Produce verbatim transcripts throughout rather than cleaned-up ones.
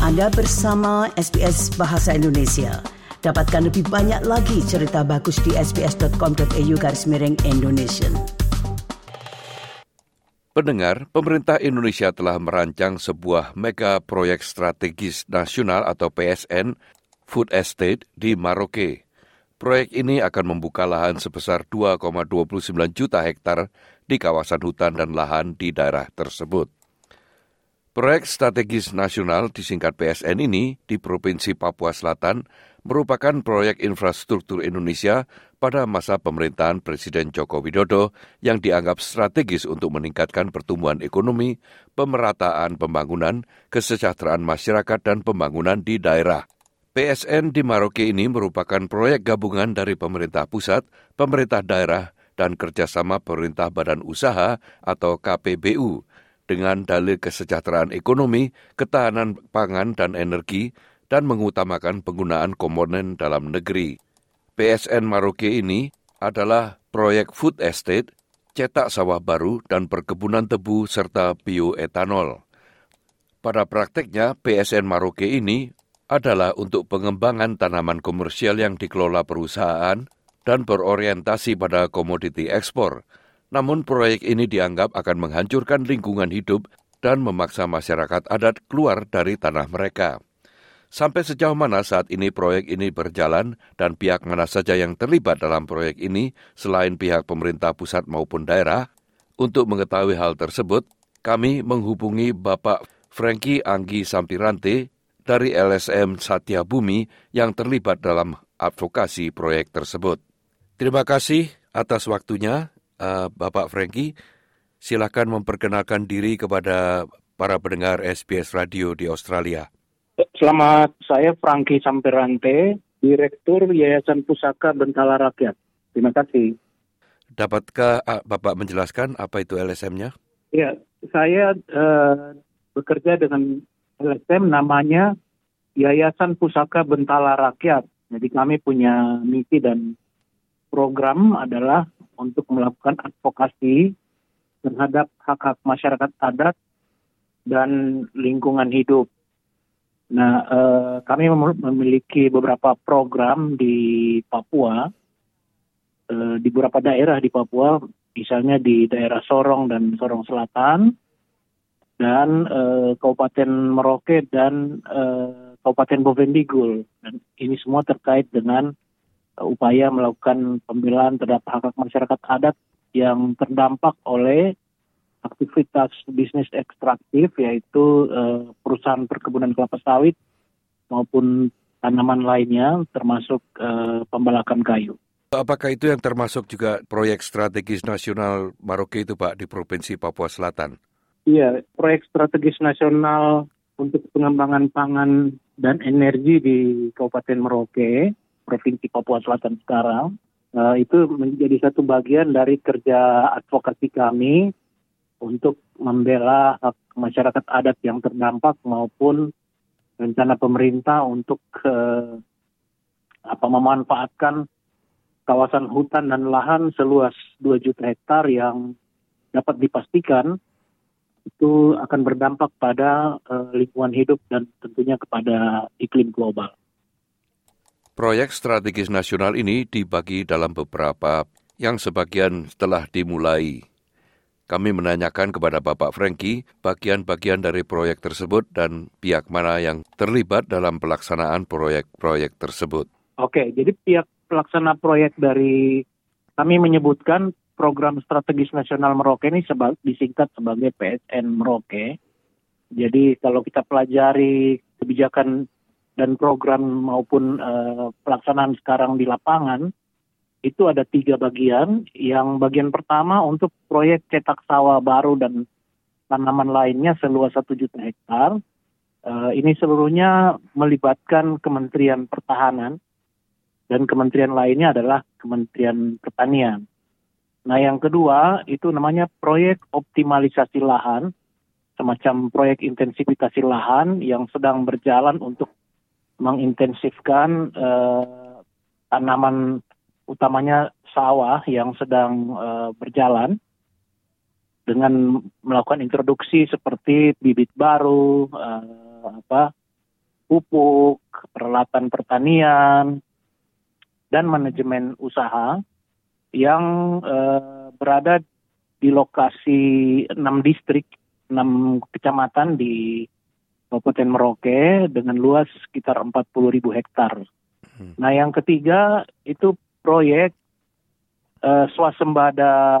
Anda bersama S B S Bahasa Indonesia. Dapatkan lebih banyak lagi cerita bagus di sbs.com.au garis miring Indonesia. Pendengar, pemerintah Indonesia telah merancang sebuah mega proyek strategis nasional atau P S N Food Estate di Merauke. Proyek ini akan membuka lahan sebesar dua koma dua sembilan juta hektar di kawasan hutan dan lahan di daerah tersebut. Proyek strategis nasional disingkat P S N ini di Provinsi Papua Selatan merupakan proyek infrastruktur Indonesia pada masa pemerintahan Presiden Joko Widodo yang dianggap strategis untuk meningkatkan pertumbuhan ekonomi, pemerataan pembangunan, kesejahteraan masyarakat dan pembangunan di daerah. P S N di Merauke ini merupakan proyek gabungan dari pemerintah pusat, pemerintah daerah, dan kerjasama pemerintah badan usaha atau K P B U dengan dalih kesejahteraan ekonomi, ketahanan pangan dan energi, dan mengutamakan penggunaan komponen dalam negeri. P S N Merauke ini adalah proyek food estate, cetak sawah baru, dan perkebunan tebu serta bioetanol. Pada prakteknya, P S N Merauke ini adalah untuk pengembangan tanaman komersial yang dikelola perusahaan dan berorientasi pada komoditi ekspor. Namun proyek ini dianggap akan menghancurkan lingkungan hidup dan memaksa masyarakat adat keluar dari tanah mereka. Sampai sejauh mana saat ini proyek ini berjalan dan pihak mana saja yang terlibat dalam proyek ini selain pihak pemerintah pusat maupun daerah? Untuk mengetahui hal tersebut, kami menghubungi Bapak Franky Anggi Sampirante dari L S M Satya Bumi yang terlibat dalam advokasi proyek tersebut. Terima kasih atas waktunya. Uh, Bapak Franky, silakan memperkenalkan diri kepada para pendengar S B S Radio di Australia. Selamat, saya Franky Sampirante, Direktur Yayasan Pusaka Bentala Rakyat. Terima kasih. Dapatkah uh, Bapak menjelaskan apa itu L S M-nya? Ya, saya uh, bekerja dengan L S M namanya Yayasan Pusaka Bentala Rakyat. Jadi kami punya misi dan program adalah untuk melakukan advokasi terhadap hak-hak masyarakat adat dan lingkungan hidup. Nah, eh, kami memiliki beberapa program di Papua, eh, di beberapa daerah di Papua, misalnya di daerah Sorong dan Sorong Selatan, dan eh, Kabupaten Merauke dan eh, Kabupaten Bovendigul. Dan ini semua terkait dengan upaya melakukan pembelaan terhadap hak-hak masyarakat adat yang terdampak oleh aktivitas bisnis ekstraktif, yaitu eh, perusahaan perkebunan kelapa sawit maupun tanaman lainnya, termasuk eh, pembalakan kayu. Apakah itu yang termasuk juga proyek strategis nasional Merauke itu, Pak, di Provinsi Papua Selatan? Iya, proyek strategis nasional untuk pengembangan pangan dan energi di Kabupaten Merauke, Provinsi Papua Selatan sekarang, uh, itu menjadi satu bagian dari kerja advokasi kami untuk membela hak masyarakat adat yang terdampak maupun rencana pemerintah untuk uh, apa memanfaatkan kawasan hutan dan lahan seluas dua juta hektar yang dapat dipastikan itu akan berdampak pada uh, lingkungan hidup dan tentunya kepada iklim global. Proyek strategis nasional ini dibagi dalam beberapa yang sebagian telah dimulai. Kami menanyakan kepada Bapak Franky bagian-bagian dari proyek tersebut dan pihak mana yang terlibat dalam pelaksanaan proyek-proyek tersebut. Oke, jadi pihak pelaksana proyek dari kami menyebutkan program strategis nasional Merauke ini seba, disingkat sebagai P S N Merauke. Jadi kalau kita pelajari kebijakan dan program maupun uh, pelaksanaan sekarang di lapangan, itu ada tiga bagian. Yang bagian pertama untuk proyek cetak sawah baru dan tanaman lainnya seluas satu juta hektar. Uh, ini seluruhnya melibatkan Kementerian Pertahanan dan kementerian lainnya adalah Kementerian Pertanian. Nah, yang kedua itu namanya proyek optimalisasi lahan, semacam proyek intensifikasi lahan yang sedang berjalan untuk mengintensifkan eh, tanaman utamanya sawah yang sedang eh, berjalan dengan melakukan introduksi seperti bibit baru, eh, apa pupuk, peralatan pertanian, dan manajemen usaha yang uh, berada di lokasi enam distrik, enam kecamatan di Kabupaten Merauke dengan luas sekitar empat puluh ribu hektar. Hmm. Nah, yang ketiga itu proyek uh, swasembada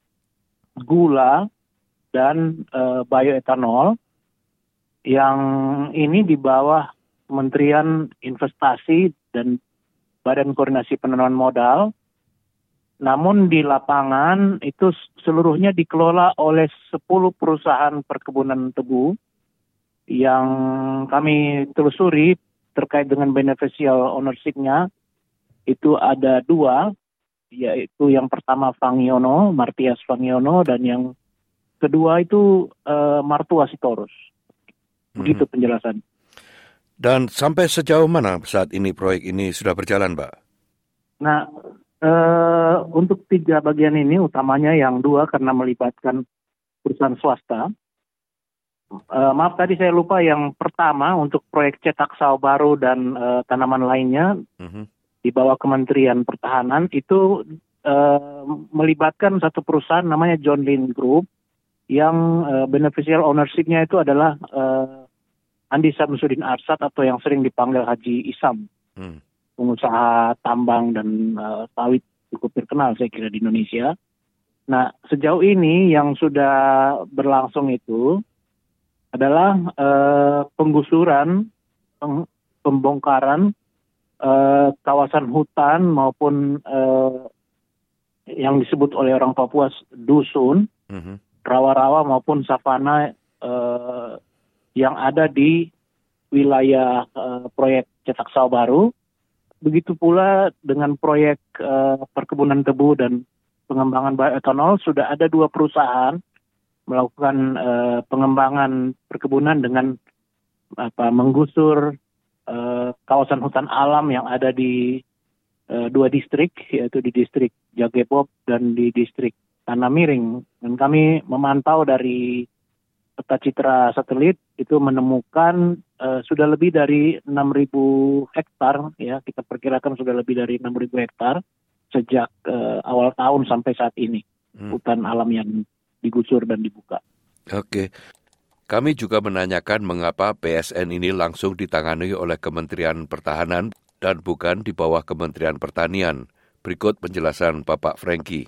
gula dan uh, bioetanol yang ini di bawah Kementerian Investasi dan Badan Koordinasi Penanaman Modal. Namun di lapangan itu seluruhnya dikelola oleh sepuluh perusahaan perkebunan tebu yang kami telusuri terkait dengan beneficial ownership-nya. Itu ada dua, yaitu yang pertama Fangiono, Martias Fangiono, dan yang kedua itu uh, Martua Sitorus. Begitu penjelasan. Dan sampai sejauh mana saat ini proyek ini sudah berjalan, Pak? Nah, e, untuk tiga bagian ini, utamanya yang dua karena melibatkan perusahaan swasta. E, maaf tadi saya lupa yang pertama untuk proyek cetak sawo baru dan e, tanaman lainnya uh-huh. di bawah Kementerian Pertahanan itu e, melibatkan satu perusahaan namanya John Lynn Group yang e, beneficial ownership-nya itu adalah e, Andi Samsudin Arsad atau yang sering dipanggil Haji Isam, hmm. pengusaha tambang dan uh, sawit cukup terkenal saya kira di Indonesia. Nah, sejauh ini yang sudah berlangsung itu adalah uh, penggusuran, peng- pembongkaran uh, kawasan hutan maupun uh, yang disebut oleh orang Papua dusun, hmm. rawa-rawa maupun savana uh, yang ada di wilayah uh, proyek cetak sawo baru. Begitu pula dengan proyek uh, perkebunan tebu dan pengembangan bioetanol, sudah ada dua perusahaan melakukan uh, pengembangan perkebunan dengan apa, menggusur uh, kawasan hutan alam yang ada di uh, dua distrik, yaitu di distrik Jagepop dan di distrik Tanah Miring. Dan kami memantau dari peta citra satelit itu menemukan uh, sudah lebih dari enam ribu hektar, ya kita perkirakan sudah lebih dari enam ribu hektar sejak uh, awal tahun sampai saat ini hmm. hutan alam yang digusur dan dibuka. Oke, kami juga menanyakan mengapa P S N ini langsung ditangani oleh Kementerian Pertahanan dan bukan di bawah Kementerian Pertanian. Berikut penjelasan Bapak Franky.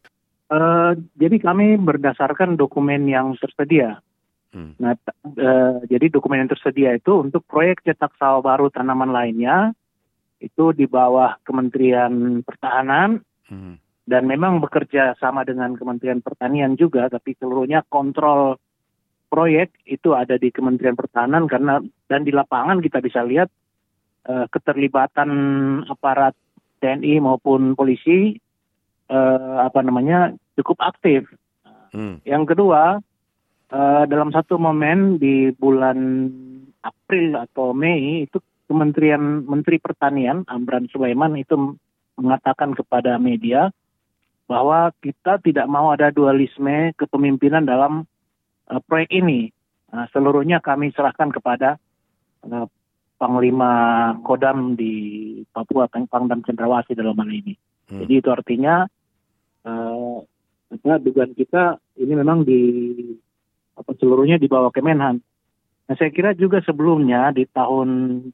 Uh, jadi kami berdasarkan dokumen yang tersedia. Hmm. Nah, t- uh, jadi dokumen yang tersedia itu untuk proyek cetak sawo baru tanaman lainnya itu di bawah Kementerian Pertahanan hmm. dan memang bekerja sama dengan Kementerian Pertanian juga, tapi seluruhnya kontrol proyek itu ada di Kementerian Pertahanan karena dan di lapangan kita bisa lihat uh, keterlibatan aparat T N I maupun polisi uh, apa namanya cukup aktif. Hmm. Yang kedua, Uh, dalam satu momen di bulan April atau Mei itu Kementerian Menteri Pertanian Amran Sulaiman itu mengatakan kepada media bahwa kita tidak mau ada dualisme kepemimpinan dalam uh, proyek ini. Uh, seluruhnya kami serahkan kepada uh, Panglima Kodam di Papua, Pangdam Cendrawasih dalam hal ini. Hmm. Jadi itu artinya uh, apa, dugaan kita ini memang di apa seluruhnya di bawah Kemenhan. Nah, saya kira juga sebelumnya di tahun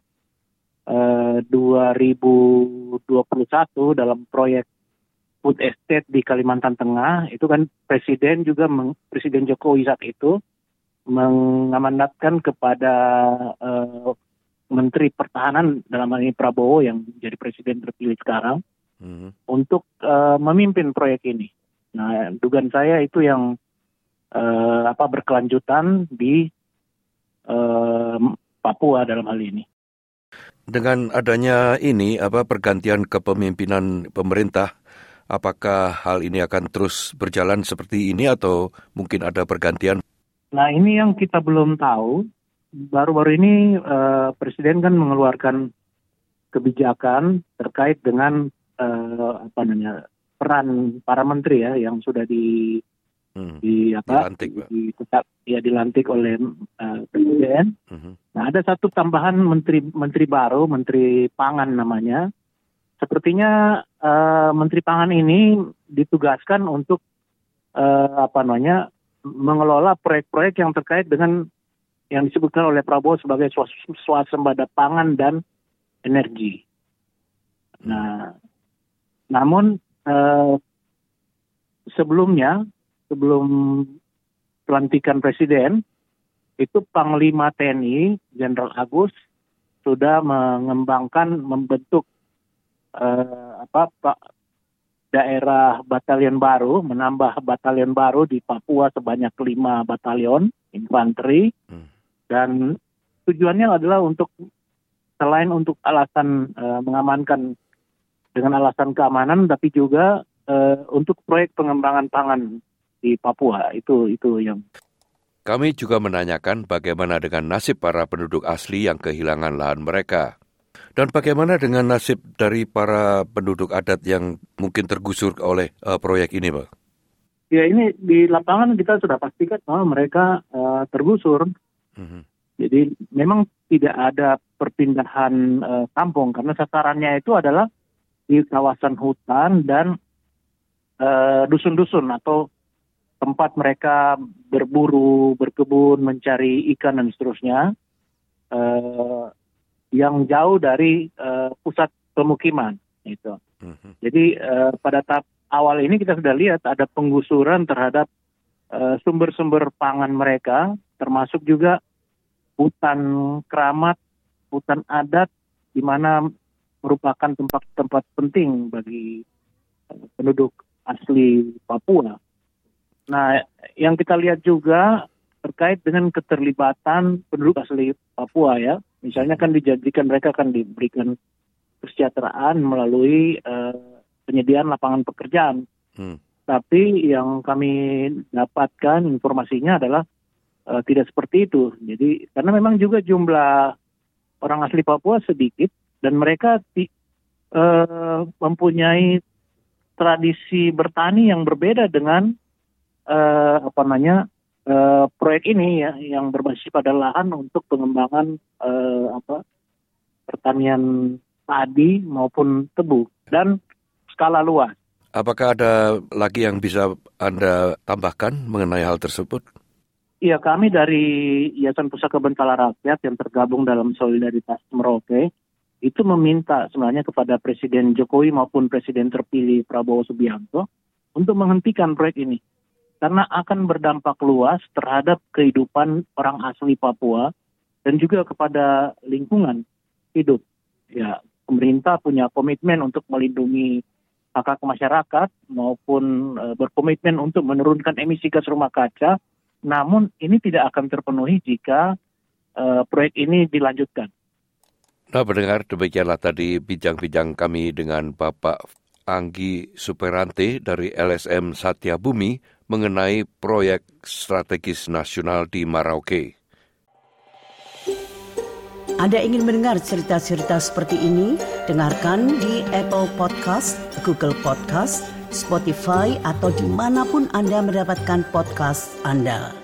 eh, dua ribu dua puluh satu dalam proyek food estate di Kalimantan Tengah itu kan Presiden juga meng, Presiden Jokowi saat itu mengamanatkan kepada eh, Menteri Pertahanan dalam hal ini Prabowo yang jadi Presiden terpilih sekarang hmm. untuk eh, memimpin proyek ini. Nah, dugaan saya itu yang Uh, apa berkelanjutan di uh, Papua dalam hal ini. Dengan adanya ini apa pergantian kepemimpinan pemerintah, apakah hal ini akan terus berjalan seperti ini atau mungkin ada pergantian? Nah, ini yang kita belum tahu. Baru-baru ini uh, Presiden kan mengeluarkan kebijakan terkait dengan uh, apa namanya peran para menteri ya yang sudah di hmm. di apa dilantik, Pak. di, tetap ya dilantik oleh uh, presiden. Hmm. Nah, ada satu tambahan menteri menteri baru, Menteri Pangan namanya. Sepertinya uh, Menteri Pangan ini ditugaskan untuk uh, apa namanya mengelola proyek-proyek yang terkait dengan yang disebutkan oleh Prabowo sebagai swasembada pangan dan energi. Nah, namun uh, sebelumnya sebelum pelantikan presiden, itu Panglima T N I, Jenderal Agus, sudah mengembangkan, membentuk eh, apa, Pak, daerah batalion baru, menambah batalion baru di Papua sebanyak lima batalion infanteri, hmm. dan tujuannya adalah untuk, selain untuk alasan eh, mengamankan dengan alasan keamanan, tapi juga eh, untuk proyek pengembangan pangan di Papua. Itu itu yang kami juga menanyakan bagaimana dengan nasib para penduduk asli yang kehilangan lahan mereka. Dan bagaimana dengan nasib dari para penduduk adat yang mungkin tergusur oleh uh, proyek ini, Pak? Ya, ini di lapangan kita sudah pastikan bahwa mereka uh, tergusur. Mm-hmm. Jadi memang tidak ada perpindahan uh, kampung, karena sasarannya itu adalah di kawasan hutan dan uh, dusun-dusun atau tempat mereka berburu, berkebun, mencari ikan dan seterusnya, uh, yang jauh dari uh, pusat pemukiman. Gitu. Mm-hmm. Jadi uh, pada tahap awal ini kita sudah lihat ada penggusuran terhadap uh, sumber-sumber pangan mereka, termasuk juga hutan keramat, hutan adat, di mana merupakan tempat-tempat penting bagi uh, penduduk asli Papua. Nah, yang kita lihat juga terkait dengan keterlibatan penduduk asli Papua ya. Misalnya kan dijanjikan mereka akan diberikan kesejahteraan melalui uh, penyediaan lapangan pekerjaan. Hmm. Tapi yang kami dapatkan informasinya adalah uh, tidak seperti itu. Jadi karena memang juga jumlah orang asli Papua sedikit dan mereka ti, uh, mempunyai tradisi bertani yang berbeda dengan Uh, apa namanya uh, proyek ini ya, yang berbasis pada lahan untuk pengembangan uh, apa pertanian padi maupun tebu dan skala luas. Apakah ada lagi yang bisa Anda tambahkan mengenai hal tersebut? Iya, kami dari Yayasan Pusaka Bentala Rakyat yang tergabung dalam Solidaritas Merauke itu meminta sebenarnya kepada Presiden Jokowi maupun Presiden terpilih Prabowo Subianto untuk menghentikan proyek ini. Karena akan berdampak luas terhadap kehidupan orang asli Papua dan juga kepada lingkungan hidup. Ya, pemerintah punya komitmen untuk melindungi hak hak masyarakat maupun e, berkomitmen untuk menurunkan emisi gas rumah kaca. Namun ini tidak akan terpenuhi jika e, proyek ini dilanjutkan. Nah, pendengar, demikianlah tadi bincang-bincang kami dengan Bapak Anggi Superante dari L S M Satya Bumi mengenai proyek strategis nasional di Merauke. Anda ingin mendengar cerita-cerita seperti ini? Dengarkan di Apple Podcast, Google Podcast, Spotify, atau dimanapun Anda mendapatkan podcast Anda.